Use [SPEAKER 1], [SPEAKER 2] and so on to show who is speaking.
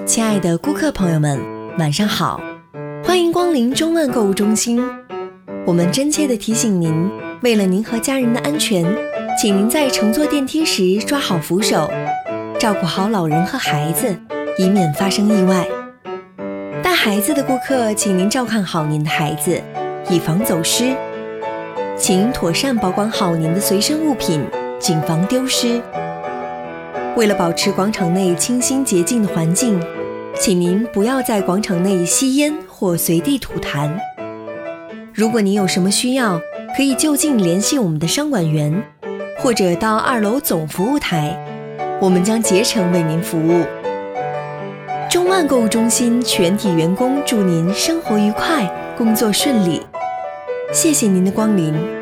[SPEAKER 1] 亲爱的顾客朋友们，晚上好，欢迎光临中万购物中心。我们真切地提醒您，为了您和家人的安全，请您在乘坐电梯时抓好扶手，照顾好老人和孩子，以免发生意外。带孩子的顾客，请您照看好您的孩子，以防走失。请妥善保管好您的随身物品，谨防丢失。为了保持广场内清新洁净的环境，请您不要在广场内吸烟或随地吐痰。如果您有什么需要，可以就近联系我们的商管员，或者到2楼总服务台，我们将竭诚为您服务。中万购物中心全体员工祝您生活愉快，工作顺利。谢谢您的光临。